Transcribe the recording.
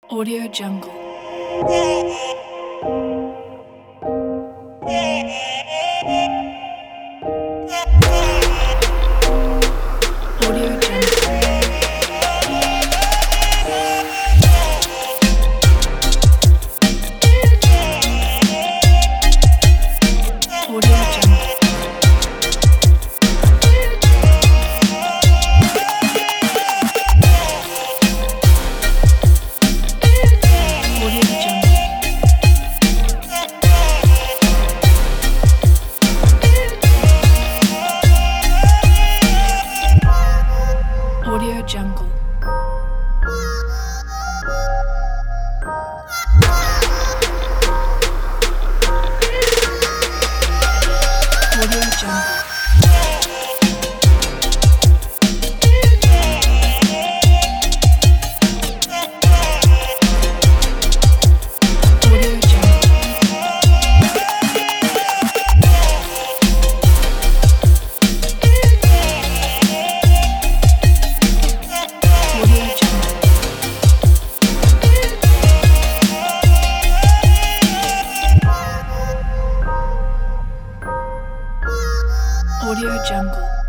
Audio Jungle. Audio Jungle. Audio Jungle. Audio Jungle. Audio Jungle. Audio Jungle. Audio Jungle. Audio Jungle. Audio Jungle.